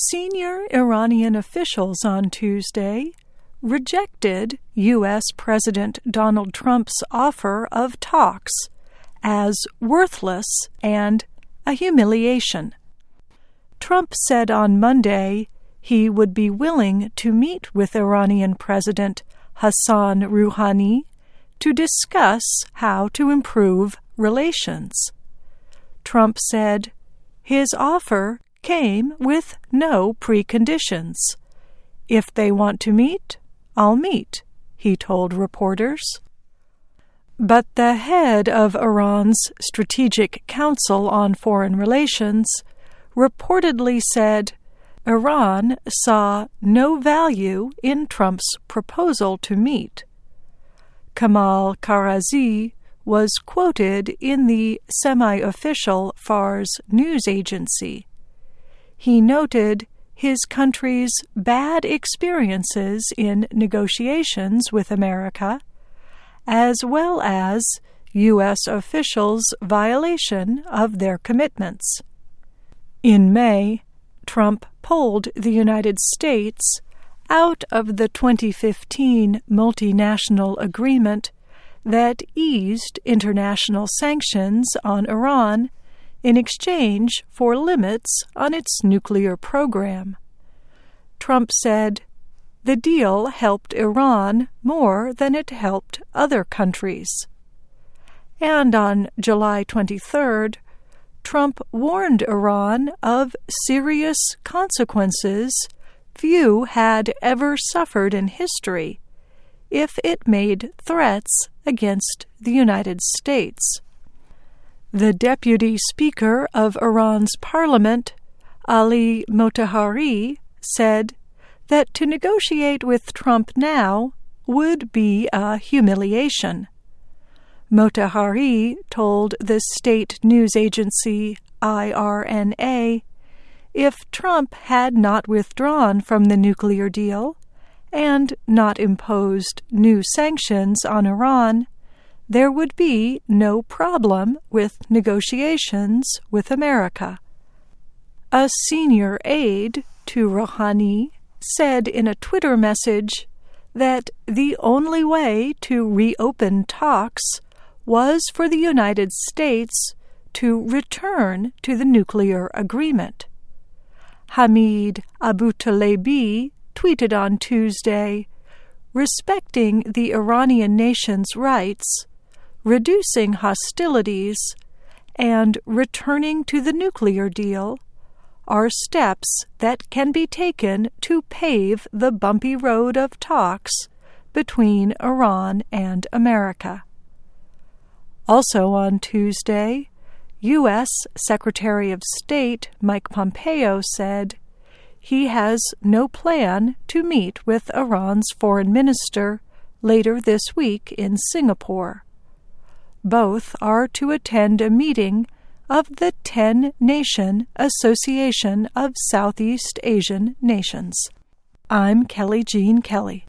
Senior Iranian officials on Tuesday rejected U.S. President Donald Trump's offer of talks as worthless and a humiliation. Trump said on Monday he would be willing to meet with Iranian President Hassan Rouhani to discuss how to improve relations. Trump said his offer came with no preconditions. If they want to meet, I'll meet, he told reporters. But the head of Iran's Strategic Council on Foreign Relations reportedly said Iran saw no value in Trump's proposal to meet. Kamal Karazi was quoted in the semi-official Fars news agency. He noted his country's bad experiences in negotiations with America, as well as U.S. officials' violation of their commitments. In May, Trump pulled the United States out of the 2015 multinational agreement that eased international sanctions on Iran in exchange for limits on its nuclear program. Trump said, "The deal helped Iran more than it helped other countries." And on July 23rd, Trump warned Iran of serious consequences few had ever suffered in history if it made threats against the United States. The Deputy Speaker of Iran's parliament, Ali Motahari, said that to negotiate with Trump now would be a humiliation. Motahari told the state news agency IRNA if Trump had not withdrawn from the nuclear deal and not imposed new sanctions on Iran, there would be no problem with negotiations with America. A senior aide to Rouhani said in a Twitter message that the only way to reopen talks was for the United States to return to the nuclear agreement. Hamid Abutalebi tweeted on Tuesday, "Respecting the Iranian nation's rights, reducing hostilities, and returning to the nuclear deal are steps that can be taken to pave the bumpy road of talks between Iran and America." Also on Tuesday, U.S. Secretary of State Mike Pompeo said he has no plan to meet with Iran's foreign minister later this week in Singapore. Both are to attend a meeting of the 10-Nation Association of Southeast Asian Nations. I'm Kelly Jean Kelly.